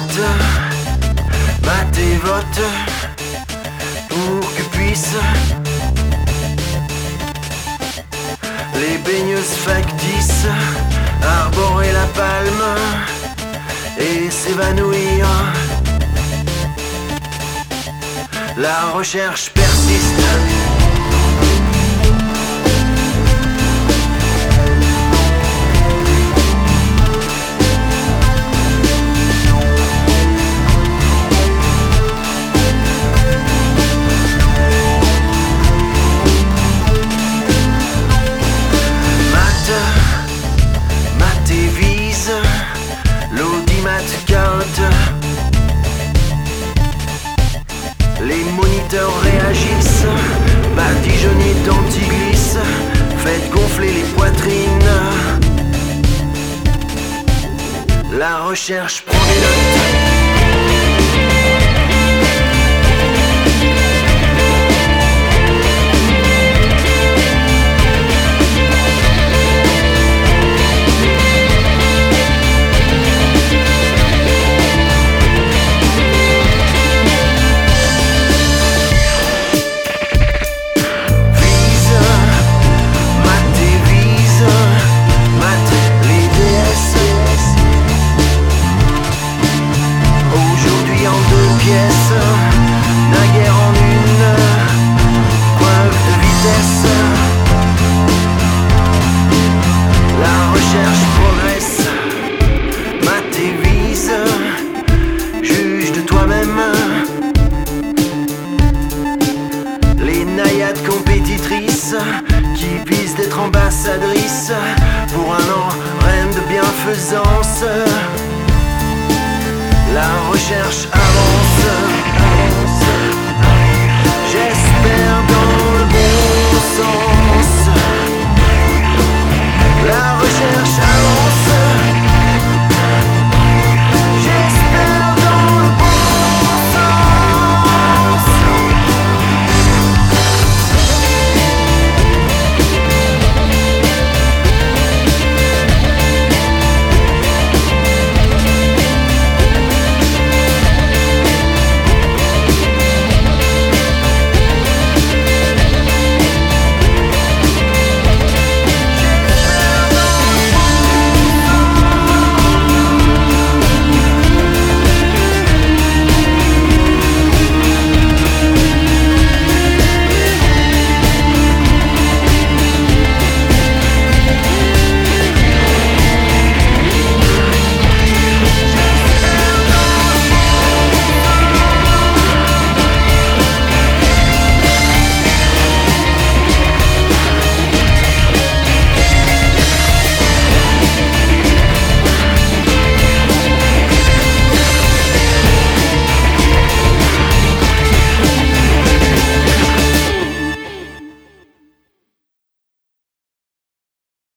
Mate et vote pour que puissent les baigneuses factices arborer la palme et s'évanouir. La recherche persiste. Mate et vise, l'audimat carotte. Les moniteurs réagissent, badigeonnés d'antiglisse, faites gonfler les poitrines. La recherche prend des notes. Naguère en une preuve de vitesse. La recherche progresse. Mate et vise, juge de toi-même. Les naïades compétitrices qui visent d'être ambassadrices pour un an, reine de bienfaisance. La recherche